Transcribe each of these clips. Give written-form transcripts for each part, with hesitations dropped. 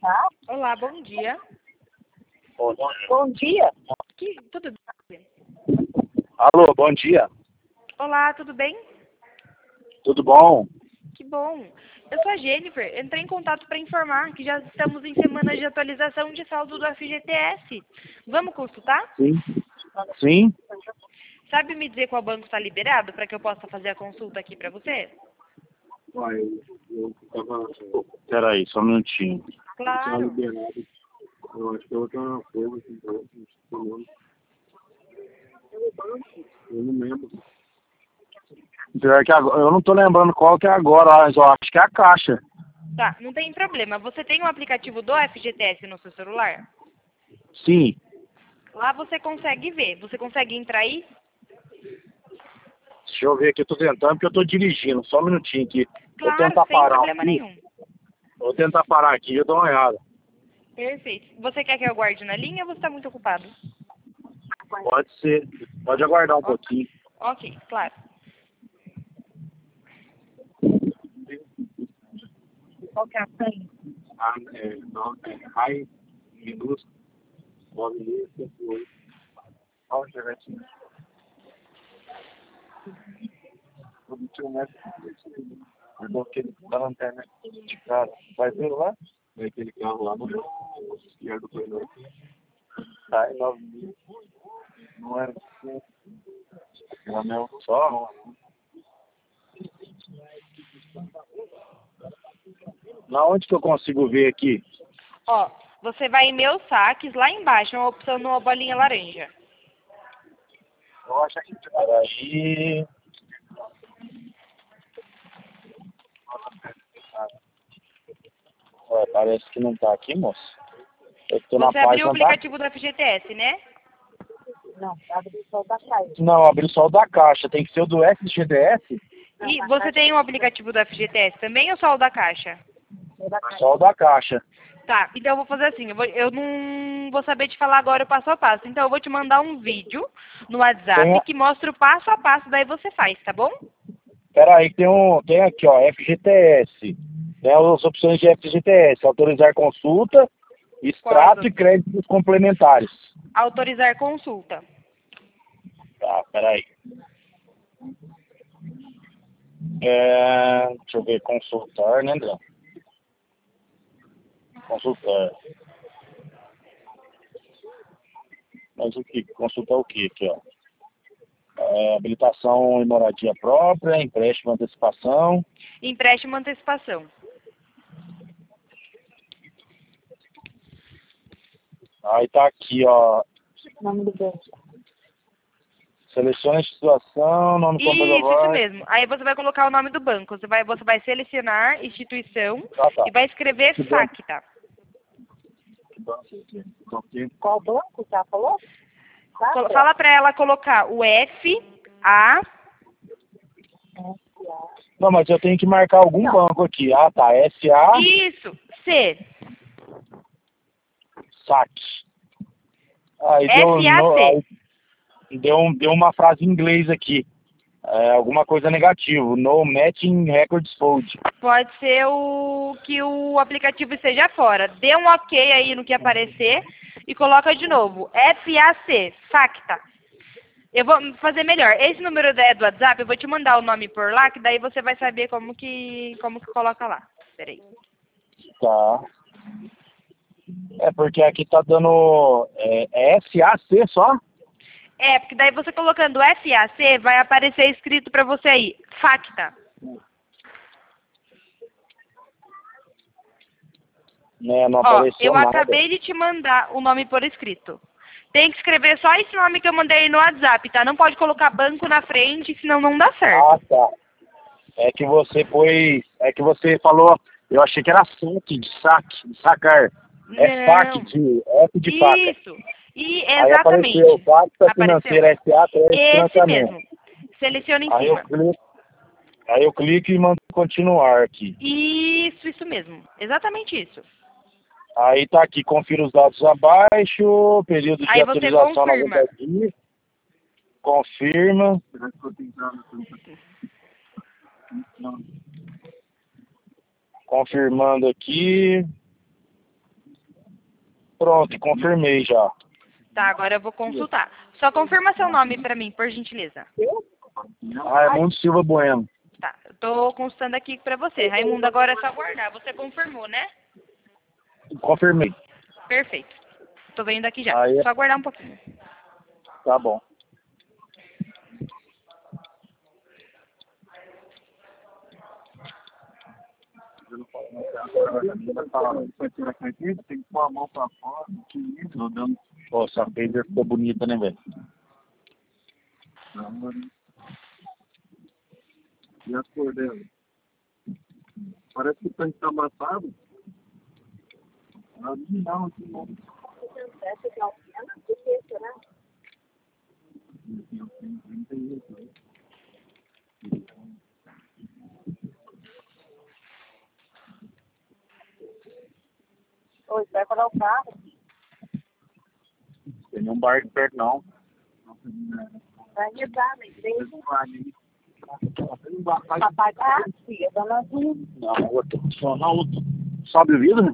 Olá, bom dia. Bom dia. Tudo bem? Alô, bom dia. Olá, tudo bem? Tudo bom? Que bom. Eu sou a Jennifer. Entrei em contato para informar que já estamos em semana de atualização de saldo do FGTS. Vamos consultar? Sim. Sim? Sabe me dizer qual banco está liberado para que eu possa fazer a consulta aqui para você? Peraí, só um minutinho. Claro. Eu acho que eu tenho uma coisa assim, eu não lembro. Pior que agora, eu não tô lembrando qual que é agora, mas eu acho que é a Caixa. Tá, não tem problema. Você tem um aplicativo do FGTS no seu celular? Sim. Lá você consegue ver. Você consegue entrar aí? Deixa eu ver aqui, eu tô tentando porque eu tô dirigindo. Só um minutinho aqui. Vou Claro, tentar sem parar problema aqui. nenhum. Vou tentar parar aqui, eu dou uma olhada. Perfeito. Você quer que eu aguarde na linha ou você está muito ocupado? Pode ser. Pode aguardar um pouquinho. Ok, claro. Qual que é a senha? Rai, minúsculo, 9658. Olha o chevetinho. Eu não tinha um metro. Eu coloquei da lanterna de cara. Vai ver lá? Vai aquele carro lá no esquerdo do corredor. Tá, 9 mil. Não era assim. Era meu só. Na onde que eu consigo ver aqui? Ó, você vai em meus saques, lá embaixo, é uma opção numa bolinha laranja. Eu acho que Peraí. Ué, parece que não tá aqui, moço. Eu tô na Você abriu o página da... aplicativo do FGTS, né? Não, abre só da Caixa. Não, abriu só o da Caixa. Tem que ser o do FGTS? E você tem um aplicativo do FGTS também ou só o da Caixa? É da Caixa. Só o da Caixa. Tá, então eu vou fazer assim, eu não vou saber te falar agora o passo a passo, então eu vou te mandar um vídeo no WhatsApp Tem- que mostra o passo a passo, daí você faz, tá bom? Peraí, tem aqui, ó, FGTS. Tem as opções de FGTS. Autorizar consulta, extrato e créditos complementares. Autorizar consulta. Tá, peraí. Deixa eu ver, consultar, né, André? Consultar. Mas o que? Consultar o que aqui, ó? Habilitação e moradia própria, empréstimo, antecipação. Empréstimo antecipação. Aí tá aqui, ó. Nome do banco. Selecione a situação, nome Isso comprovador. mesmo. Aí você vai colocar o nome do banco. Você vai selecionar instituição Tá. e vai escrever Que banco? FACTA. Qual banco já falou? Tá, Fala pra ela colocar o F, A, Não, mas eu tenho que marcar algum banco aqui. Ah, tá. SA, isso, C, saque. Aí deu, FAC. deu uma frase em inglês aqui. Alguma coisa negativa. No matching records fold. Pode ser que o aplicativo esteja fora. Dê um ok aí no que aparecer e coloca de novo. FAC, FACTA. Eu vou fazer melhor. Esse número é do WhatsApp, eu vou te mandar o nome por lá, que daí você vai saber como que coloca lá. Peraí. Tá. Porque aqui tá dando FAC só? Porque daí você colocando FAC, vai aparecer escrito pra você aí, FACTA. Né, não Ó, apareceu eu nada. acabei de te mandar o nome por escrito. Tem que escrever só esse nome que eu mandei aí no WhatsApp, tá? Não pode colocar banco na frente, senão não dá certo. Ah, tá. É que você falou, eu achei que era saque, de saque, de sacar. É FAC, de F de faca. Isso. E Aí exatamente. apareceu, Facta Apareceu. Financeira SA, crédito Esse financiamento. mesmo. Seleciona em Aí cima. eu clico e mando continuar aqui. Isso mesmo. Exatamente isso. Aí tá aqui, confira os dados abaixo, período de Aí você atualização confirma. 90 dias. Confirma. Confirmando aqui. Pronto, confirmei já. Tá, agora eu vou consultar. Só confirma seu nome pra mim, por gentileza. Raimundo Silva Bueno. Tá, eu tô consultando aqui pra você. Raimundo, agora é só aguardar. Você confirmou, né? Confirmei. Perfeito. Tô vendo aqui já. Aí, Só aguardar um pouquinho. tá bom. Tem que pôr a mão pra fora, rodando. Ó, essa phaser ficou bonita, né, velho? E as cores dela? Parece que o tanque tá amassado. Não, aqui não. Oi, você vai parar o carro? Tem nenhum bar aqui perto, não. Vai rezar na igreja. Pra pagar, filha, dona Zul. Não, outro. Só na outra. Sobe o vidro?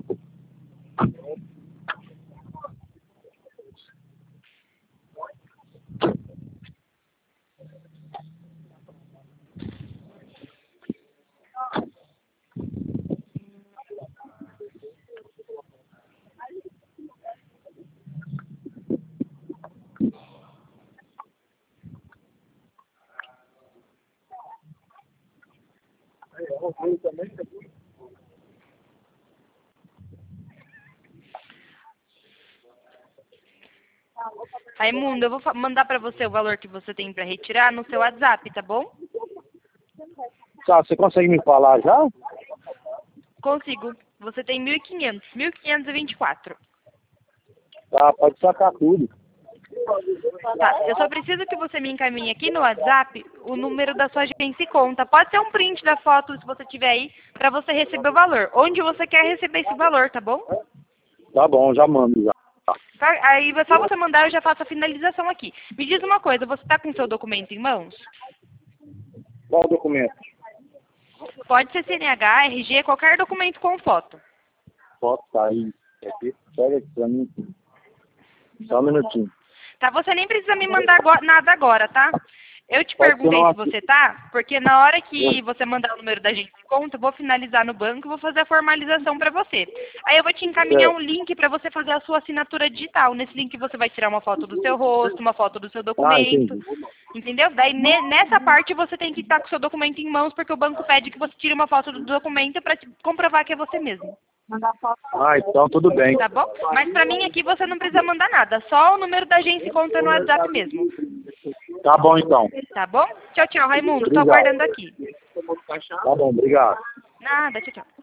Raimundo, eu vou mandar pra você o valor que você tem pra retirar no seu WhatsApp, tá bom? Tá, você consegue me falar já? Consigo. Você tem 1.500. 1.524. Tá, pode sacar tudo. Tá, eu só preciso que você me encaminhe aqui no WhatsApp o número da sua agência e conta. Pode ser um print da foto, se você tiver aí, pra você receber o valor. Onde você quer receber esse valor, tá bom? Tá bom, já mando já. Tá, aí é só você mandar, eu já faço a finalização aqui. Me diz uma coisa, você tá com o seu documento em mãos? Qual o documento? Pode ser CNH, RG, qualquer documento com foto. Foto tá aí. Pega aqui pra mim. Só um minutinho. Tá, você nem precisa me mandar nada agora, tá? Eu te Pode perguntei ser se você tá, porque na hora que você mandar o número da gente de conta, eu vou finalizar no banco e vou fazer a formalização pra você. Aí eu vou te encaminhar um link pra você fazer a sua assinatura digital. Nesse link você vai tirar uma foto do seu rosto, uma foto do seu documento. Entendeu? Daí nessa parte você tem que estar com o seu documento em mãos, porque o banco pede que você tire uma foto do documento pra te comprovar que é você mesmo. Então tudo bem. Tá bom? Mas pra mim aqui você não precisa mandar nada, só o número da agência e conta no WhatsApp mesmo. Tá bom então. Tá bom? Tchau, tchau, Raimundo. Tô Obrigado. aguardando aqui. Tá bom, obrigado. Nada, tchau, tchau.